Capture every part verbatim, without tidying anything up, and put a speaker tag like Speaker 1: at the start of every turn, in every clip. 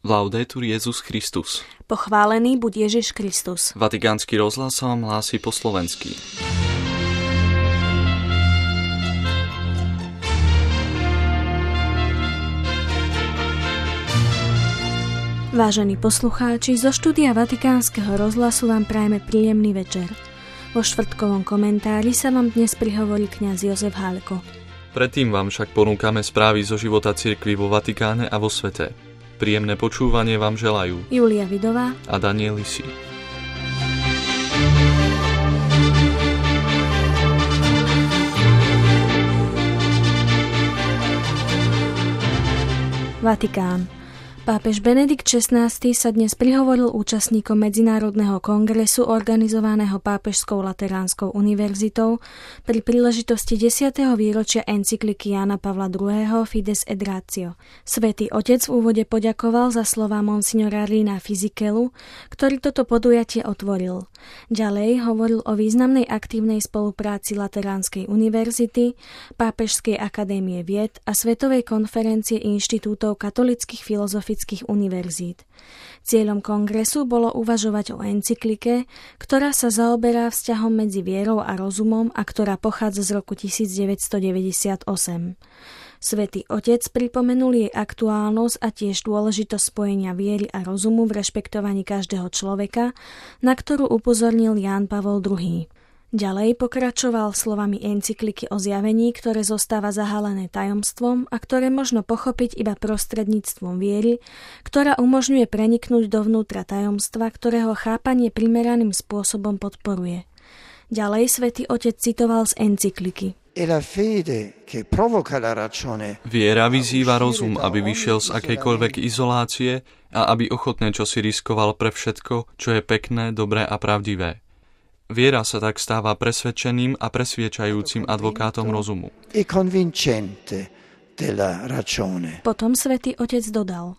Speaker 1: Laudetur Jesus Christus.
Speaker 2: Pochválený buď Ježiš Kristus.
Speaker 1: Vatikánsky rozhlas sa vám hlási po slovensky.
Speaker 2: Vážení poslucháči, zo štúdia Vatikánskeho rozhlasu vám prajeme príjemný večer. Vo štvrtkovom komentári sa vám dnes prihovorí kňaz Jozef Hálko.
Speaker 1: Predtým vám však ponúkame správy zo života cirkvi vo Vatikáne a vo svete. Príjemné počúvanie vám želajú
Speaker 2: Julia Vidová
Speaker 1: a Daniel Lisi.
Speaker 2: Vatikán. Pápež Benedikt šestnásty sa dnes prihovoril účastníkom Medzinárodného kongresu organizovaného Pápežskou lateránskou univerzitou pri príležitosti desiateho výročia encykliky Jána Pavla druhého. Fides et Ratio. Svätý Otec v úvode poďakoval za slová monsignora Rina Fisichelu, ktorý toto podujatie otvoril. Ďalej hovoril o významnej aktívnej spolupráci Lateránskej univerzity, Pápežskej akadémie vied a Svetovej konferencie inštitútov katolických filozofických univerzít. Cieľom kongresu bolo uvažovať o encyklike, ktorá sa zaoberá vzťahom medzi vierou a rozumom a ktorá pochádza z roku devätnásťstodeväťdesiatosem. Svätý Otec pripomenul jej aktuálnosť a tiež dôležitosť spojenia viery a rozumu v rešpektovaní každého človeka, na ktorú upozornil Ján Pavol druhý. Ďalej pokračoval slovami encykliky o zjavení, ktoré zostáva zahalené tajomstvom a ktoré možno pochopiť iba prostredníctvom viery, ktorá umožňuje preniknúť dovnútra tajomstva, ktorého chápanie primeraným spôsobom podporuje. Ďalej Svätý Otec citoval z encykliky.
Speaker 1: Viera vyzýva rozum, aby vyšiel z akejkoľvek izolácie a aby ochotne čosi riskoval pre všetko, čo je pekné, dobré a pravdivé. Viera sa tak stáva presvedčeným a presviečajúcim advokátom rozumu.
Speaker 2: Potom Svätý Otec dodal.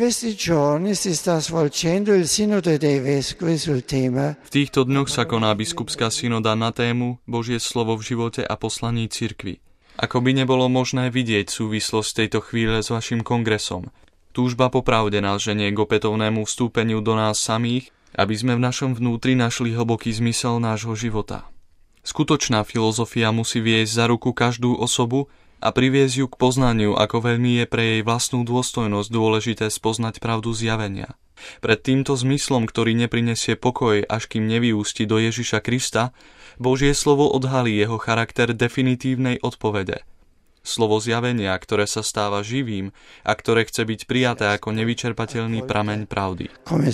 Speaker 1: V týchto dňoch sa koná biskupská synoda na tému Božie slovo v živote a poslaní cirkvi. Ako by nebolo možné vidieť súvislosť tejto chvíle s vašim kongresom. Túžba po pravde nás ženie k opätovnému vstúpeniu do nás samých, aby sme v našom vnútri našli hlboký zmysel nášho života. Skutočná filozofia musí viesť za ruku každú osobu a priviesť ju k poznaniu, ako veľmi je pre jej vlastnú dôstojnosť dôležité spoznať pravdu zjavenia. Pred týmto zmyslom, ktorý neprinesie pokoj, až kým nevyústi do Ježiša Krista, Božie slovo odhalí jeho charakter definitívnej odpovede. Slovo zjavenia, ktoré sa stáva živým a ktoré chce byť prijaté ako nevyčerpateľný prameň pravdy.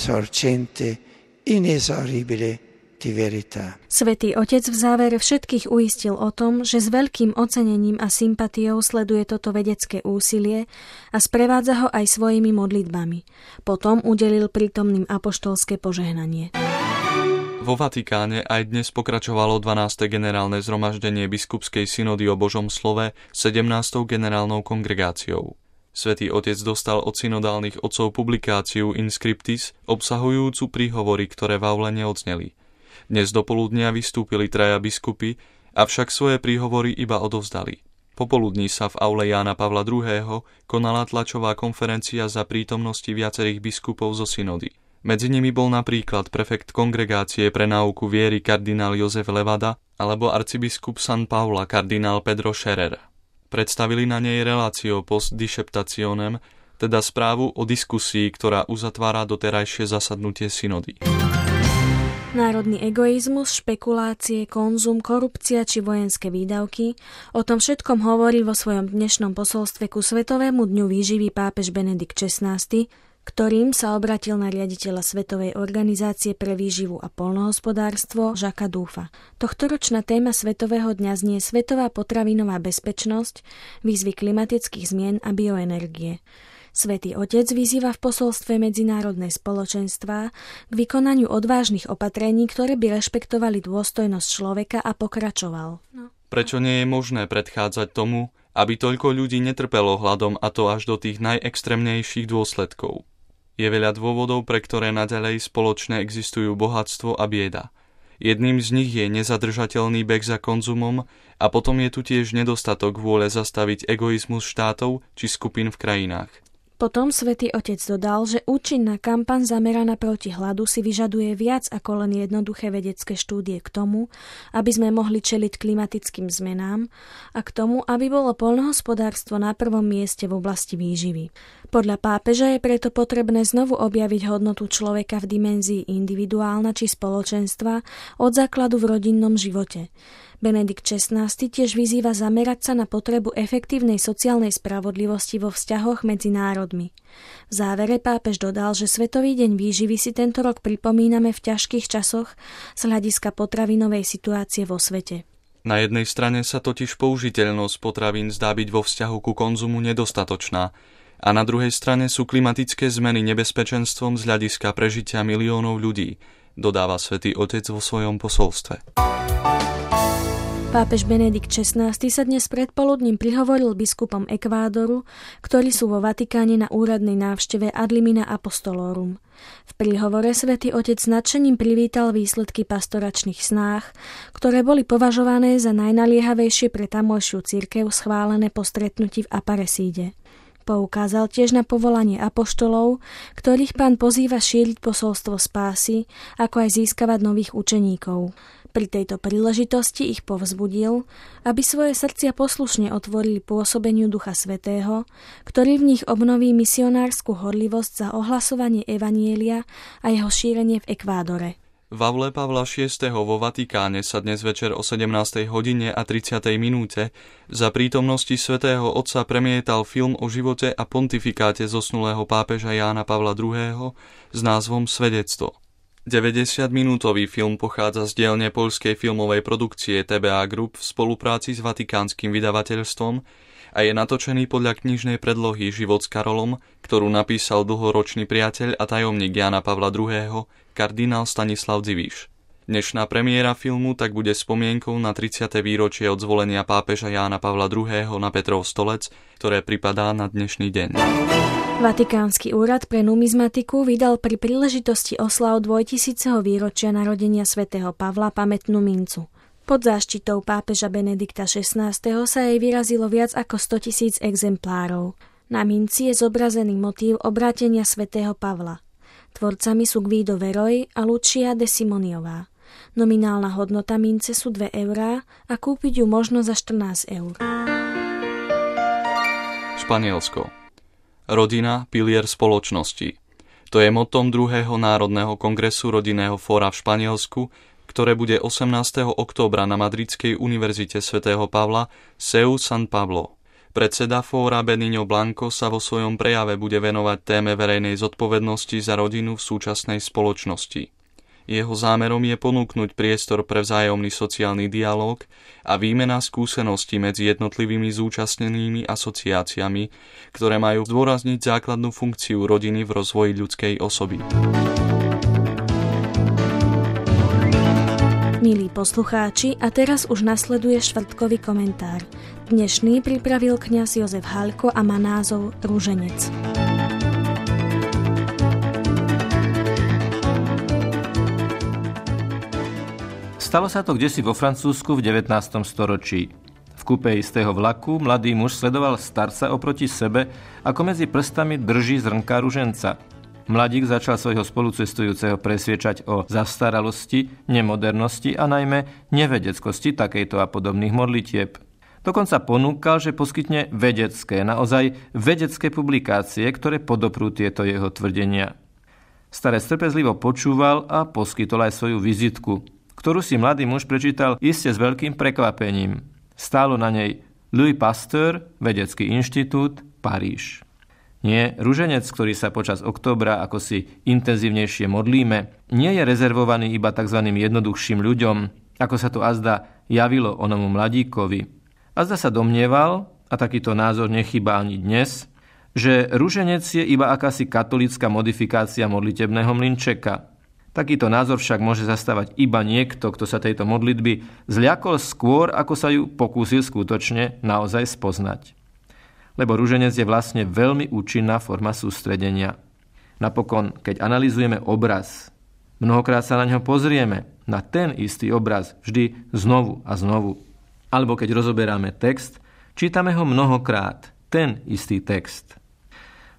Speaker 2: Svätý Otec v závere všetkých uistil o tom, že s veľkým ocenením a sympatiou sleduje toto vedecké úsilie a sprevádza ho aj svojimi modlitbami. Potom udelil prítomným apoštolské požehnanie.
Speaker 1: Vo Vatikáne aj dnes pokračovalo dvanáste generálne zhromaždenie biskupskej synody o Božom slove sedemnástou generálnou kongregáciou. Svätý Otec dostal od synodálnych otcov publikáciu Inscriptis obsahujúcu príhovory, ktoré v aule neodzneli. Dnes dopoludnia vystúpili traja biskupy, avšak svoje príhovory iba odovzdali. Popoludní sa v aule Jána Pavla druhého. konala tlačová konferencia za prítomnosti viacerých biskupov zo synody. Medzi nimi bol napríklad prefekt kongregácie pre náuku viery kardinál Jozef Levada alebo arcibiskup San Paula kardinál Pedro Scherer. Predstavili na nej relatio post disceptationem, teda správu o diskusii, ktorá uzatvára doterajšie zasadnutie synody.
Speaker 2: Národný egoizmus, špekulácie, konzum, korupcia či vojenské výdavky, o tom všetkom hovorí vo svojom dnešnom posolstve ku Svetovému dňu výživy pápež Benedikt šestnásty, ktorým sa obratil na riaditeľa Svetovej organizácie pre výživu a poľnohospodárstvo Jacquesa Duffa. Tohtoročná téma Svetového dňa znie Svetová potravinová bezpečnosť, výzvy klimatických zmien a bioenergie. Svätý Otec vyzýva v posolstve medzinárodné spoločenstvá k vykonaniu odvážnych opatrení, ktoré by rešpektovali dôstojnosť človeka a pokračoval. No.
Speaker 1: Prečo nie je možné predchádzať tomu, aby toľko ľudí netrpelo hladom a to až do tých najextrémnejších dôsledkov? Je veľa dôvodov, pre ktoré naďalej spoločne existujú bohatstvo a bieda. Jedným z nich je nezadržateľný beh za konzumom a potom je tu tiež nedostatok vôle zastaviť egoizmus štátov či skupín v krajinách.
Speaker 2: Potom svätý Otec dodal, že účinná kampaň zameraná proti hladu si vyžaduje viac ako len jednoduché vedecké štúdie k tomu, aby sme mohli čeliť klimatickým zmenám a k tomu, aby bolo poľnohospodárstvo na prvom mieste v oblasti výživy. Podľa pápeža je preto potrebné znovu objaviť hodnotu človeka v dimenzii individuálna či spoločenstva od základu v rodinnom živote. Benedikt šestnásty tiež vyzýva zamerať sa na potrebu efektívnej sociálnej spravodlivosti vo vzťahoch medzi národmi. V závere pápež dodal, že Svetový deň výživy si tento rok pripomíname v ťažkých časoch z hľadiska potravinovej situácie vo svete.
Speaker 1: Na jednej strane sa totiž použiteľnosť potravín zdá byť vo vzťahu ku konzumu nedostatočná a na druhej strane sú klimatické zmeny nebezpečenstvom z hľadiska prežitia miliónov ľudí, dodáva Svätý Otec vo svojom posolstve.
Speaker 2: Pápež Benedikt šestnásty sa dnes predpoludním prihovoril biskupom Ekvádoru, ktorí sú vo Vatikáne na úradnej návšteve Ad limina apostolorum. V príhovore Svätý Otec s nadšením privítal výsledky pastoračných snách, ktoré boli považované za najnaliehavejšie pre tamojšiu cirkev schválené po stretnutí v Aparecíde. Poukázal tiež na povolanie apoštolov, ktorých Pán pozýva šíriť posolstvo spásy, ako aj získavať nových učeníkov. Pri tejto príležitosti ich povzbudil, aby svoje srdcia poslušne otvorili pôsobeniu Ducha Svätého, ktorý v nich obnoví misionársku horlivosť za ohlasovanie evanjelia a jeho šírenie v Ekvádore.
Speaker 1: V aule Pavla šiesteho vo Vatikáne sa dnes večer o sedemnástej hodine a tridsiatej minúte za prítomnosti svätého Otca premietal film o živote a pontifikáte zosnulého pápeža Jána Pavla druhého. s názvom Svedectvo. deväťdesiatminútový film pochádza z dielne poľskej filmovej produkcie té bé á Group v spolupráci s vatikánskym vydavateľstvom a je natočený podľa knižnej predlohy Život s Karolom, ktorú napísal dlhoročný priateľ a tajomník Jána Pavla druhého. kardinál Stanislav Dziwisz. Dnešná premiéra filmu tak bude spomienkou na tridsiate výročie od zvolenia pápeža Jána Pavla druhého. na Petrov stolec, ktoré pripadá na dnešný deň.
Speaker 2: Vatikánsky úrad pre numizmatiku vydal pri príležitosti oslav dvojtisíceho výročia narodenia svätého Pavla pamätnú mincu. Pod záštitou pápeža Benedikta šestnásteho. sa jej vyrazilo viac ako stotisíc exemplárov. Na minci je zobrazený motív obrátenia svätého Pavla. Tvorcami sú Guido Veroj a Lucia de Simoniová. Nominálna hodnota mince sú dve eurá a kúpiť ju možno za štrnásť eur.
Speaker 1: Španielsko. Rodina, pilier spoločnosti. To je mottom druhého národného kongresu rodinného fóra v Španielsku, ktoré bude osemnásteho októbra na Madridskej univerzite svätého Pavla S E U San Pablo. Predseda fóra Benigno Blanco sa vo svojom prejave bude venovať téme verejnej zodpovednosti za rodinu v súčasnej spoločnosti. Jeho zámerom je ponúknuť priestor pre vzájomný sociálny dialóg a výmena skúseností medzi jednotlivými zúčastnenými asociáciami, ktoré majú zdôrazniť základnú funkciu rodiny v rozvoji ľudskej osoby.
Speaker 2: Milí poslucháči, a teraz už nasleduje štvrtkový komentár. Dnešný pripravil kňaz Jozef Haľko a má názov Rúženec.
Speaker 3: Stalo sa to kdesi vo Francúzsku v devätnástom storočí. V kúpe istého vlaku mladý muž sledoval starca oproti sebe, ako medzi prstami drží zrnka ruženca. Mladík začal svojho spolucestujúceho presviečať o zastaralosti, nemodernosti a najmä nevedeckosti takejto a podobných modlitieb. Dokonca ponúkal, že poskytne vedecké, naozaj vedecké publikácie, ktoré podoprú tieto jeho tvrdenia. Starec trpezlivo počúval a poskytol aj svoju vizitku, ktorú si mladý muž prečítal iste s veľkým prekvapením. Stálo na nej Louis Pasteur, Vedecký inštitút, Paríž. Nie, ruženec, ktorý sa počas októbra ako si intenzívnejšie modlíme, nie je rezervovaný iba tzv. Jednoduchším ľuďom, ako sa to azda javilo onomu mladíkovi. Azda sa domnieval, a takýto názor nechýba ani dnes, že ruženec je iba akási katolícka modifikácia modlitebného mlynčeka. Takýto názor však môže zastávať iba niekto, kto sa tejto modlitby zľakol skôr, ako sa ju pokúsil skutočne naozaj spoznať. Lebo ruženec je vlastne veľmi účinná forma sústredenia. Napokon, keď analyzujeme obraz, mnohokrát sa na ňo pozrieme, na ten istý obraz, vždy znovu a znovu. Alebo keď rozoberáme text, čítame ho mnohokrát, ten istý text.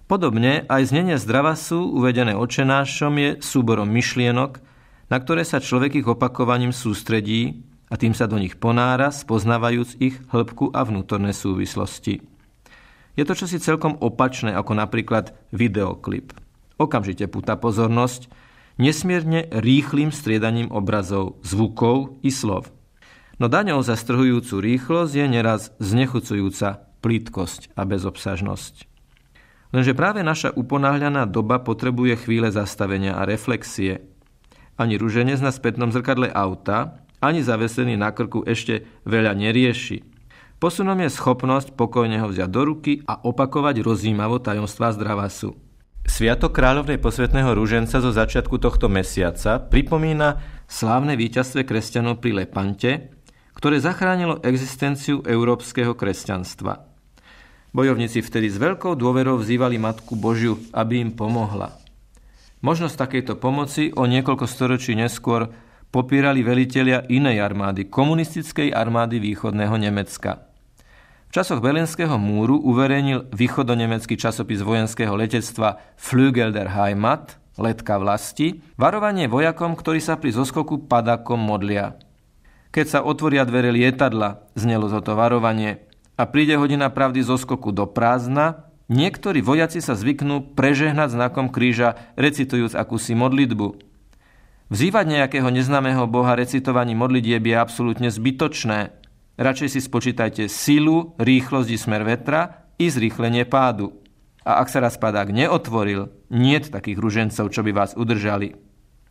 Speaker 3: Podobne aj znenie zdravasu uvedené Otčenášom je súborom myšlienok, na ktoré sa človek ich opakovaním sústredí a tým sa do nich ponára, spoznávajúc ich hĺbku a vnútorné súvislosti. Je to čosi celkom opačné ako napríklad videoklip. Okamžite púta pozornosť nesmierne rýchlym striedaním obrazov, zvukov i slov. No daňou za strhujúcu rýchlosť je neraz znechucujúca plítkosť a bezobsažnosť. Lenže práve naša uponáhľaná doba potrebuje chvíle zastavenia a reflexie. Ani ruženec na spätnom zrkadle auta, ani zavesený na krku ešte veľa nerieši. Posunom je schopnosť pokojne ho vziať do ruky a opakovať rozjímavo tajomstvá zdravasu. Sviatok kráľovnej posvätného ruženca zo začiatku tohto mesiaca pripomína slávne víťazstvo kresťanov pri Lepante, ktoré zachránilo existenciu európskeho kresťanstva. Bojovníci vtedy s veľkou dôverou vzývali Matku Božiu, aby im pomohla. Možnosť takejto pomoci o niekoľko storočí neskôr popierali velitelia inej armády, komunistickej armády východného Nemecka. V časoch Berlínskeho múru uverejnil východonemecký časopis vojenského letectva Flügel der Heimat, letka vlasti, varovanie vojakom, ktorí sa pri zoskoku padákom modlia. Keď sa otvoria dvere lietadla, znelo toto varovanie, a príde hodina pravdy zo skoku do prázdna, niektorí vojaci sa zvyknú prežehnať znakom kríža, recitujúc akúsi modlitbu. Vzývať nejakého neznámeho boha recitovaním modlitieb je absolútne zbytočné. Radšej si spočítajte silu, rýchlosť i smer vetra i zrýchlenie pádu. A ak sa raz padák neotvoril, niet takých ružencov, čo by vás udržali.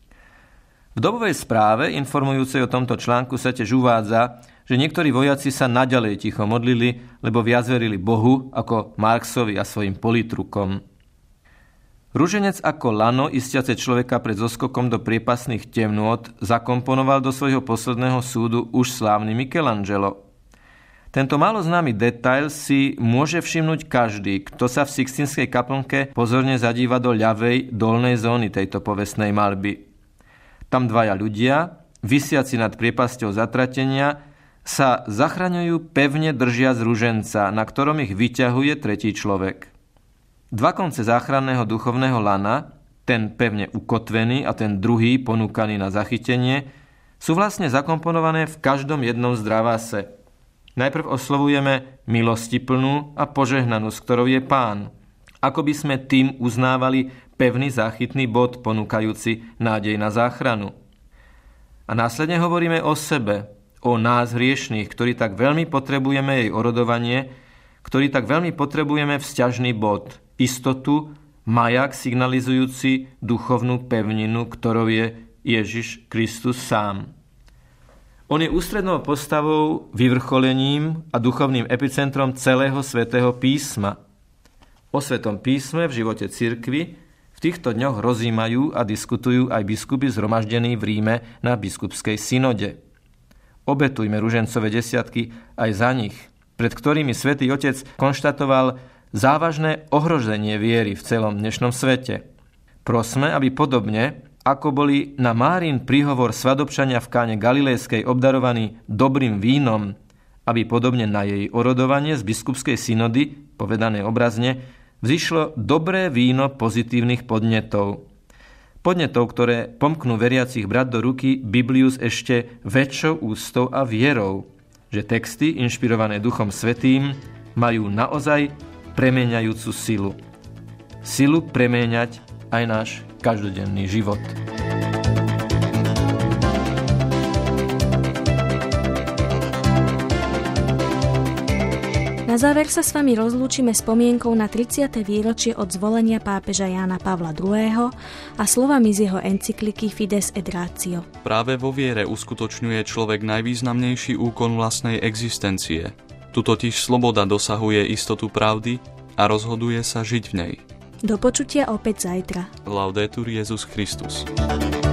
Speaker 3: V dobovej správe, informujúcej o tomto článku, sa tiež uvádza, že niektorí vojaci sa naďalej ticho modlili, lebo viac verili Bohu ako Marxovi a svojim politrukom. Ruženec ako lano istiace človeka pred zoskokom do priepasných temnôt zakomponoval do svojho posledného súdu už slávny Michelangelo. Tento málo známy detail si môže všimnúť každý, kto sa v Sixtínskej kaplnke pozorne zadíva do ľavej dolnej zóny tejto povestnej maľby. Tam dvaja ľudia, visiaci nad priepasťou zatratenia, sa zachraňujú pevne držia z ruženca, na ktorom ich vyťahuje tretí človek. Dva konce záchranného duchovného lana, ten pevne ukotvený a ten druhý ponúkaný na zachytenie, sú vlastne zakomponované v každom jednom zdravase. Najprv oslovujeme milostiplnú a požehnanú, s ktorou je Pán. Ako by sme tým uznávali pevný záchytný bod ponúkajúci nádej na záchranu. A následne hovoríme o sebe, o nás hriešných, ktorí tak veľmi potrebujeme jej orodovanie, ktorí tak veľmi potrebujeme vzťažný bod, istotu, majak signalizujúci duchovnú pevninu, ktorou je Ježiš Kristus sám. On je ústrednou postavou, vyvrcholením a duchovným epicentrom celého svätého písma. O Svätom písme v živote cirkvi v týchto dňoch rozímajú a diskutujú aj biskupy zhromaždení v Ríme na biskupskej synode. Obetujme ružencové desiatky aj za nich, pred ktorými Svätý Otec konštatoval závažné ohrozenie viery v celom dnešnom svete. Prosme, aby podobne, ako boli na Márin príhovor svadobčania v Káne Galilejskej obdarovaní dobrým vínom, aby podobne na jej orodovanie z biskupskej synody, povedané obrazne, vzišlo dobré víno pozitívnych podnetov. Podnetov, ktoré pomknú veriacich brať do ruky Bibliu s ešte väčšou úctou a vierou, že texty, inšpirované Duchom Svätým, majú naozaj premieňajúcu silu. Silu premieňať aj náš každodenný život.
Speaker 2: Na záver sa s vami rozlúčime spomienkou na tridsiate výročie od zvolenia pápeža Jána Pavla druhého. a slovami z jeho encykliky Fides et Ratio.
Speaker 1: Práve vo viere uskutočňuje človek najvýznamnejší úkon vlastnej existencie. Tu totiž sloboda dosahuje istotu pravdy a rozhoduje sa žiť v nej.
Speaker 2: Do počutia opäť zajtra.
Speaker 1: Laudetur Jesus Christus.